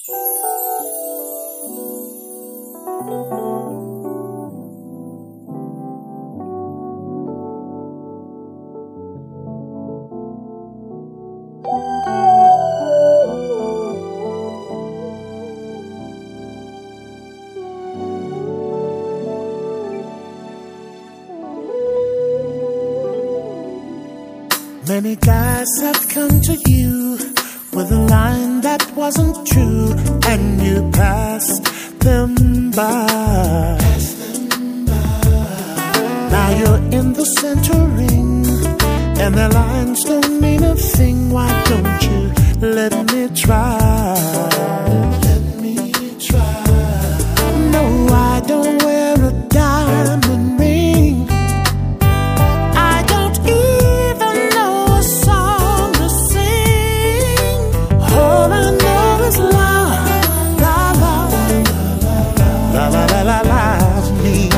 Many guys have come to you with a line that wasn't true, and you passed them by. Now you're in the center ring, and their lines don't mean a thing. Why don't you let me try? Let me try. No, I don't wear a diamond ring. I don't even know a song to sing. All I know is love, love, love, la la la la la me.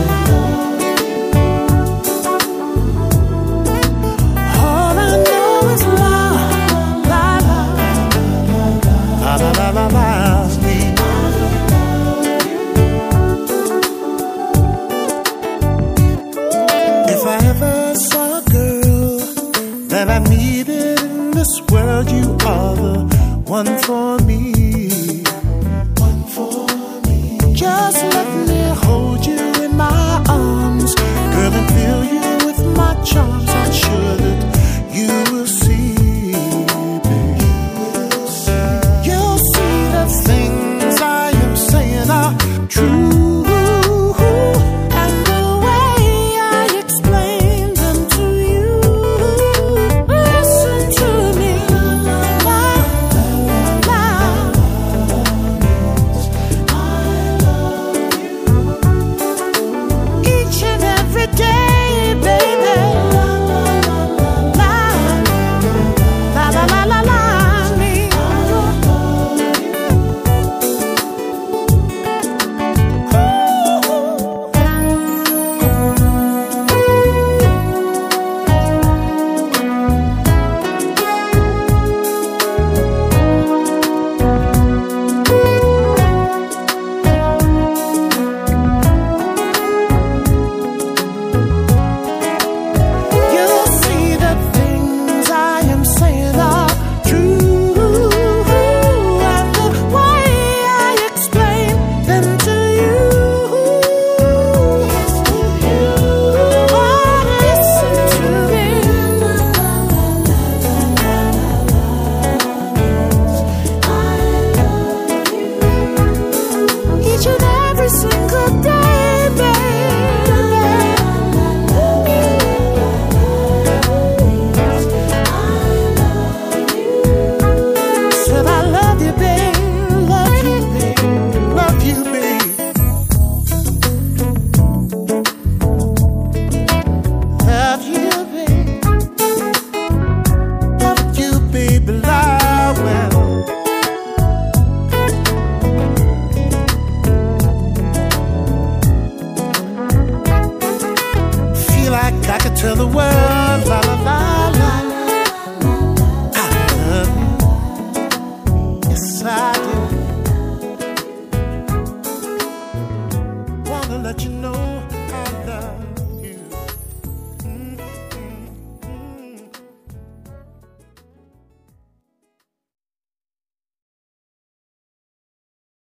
If I ever saw a girl that I needed in this world, you are the one for me. One for me. Just let me hold you in my arms, girl, and fill you with my charms. I'm sure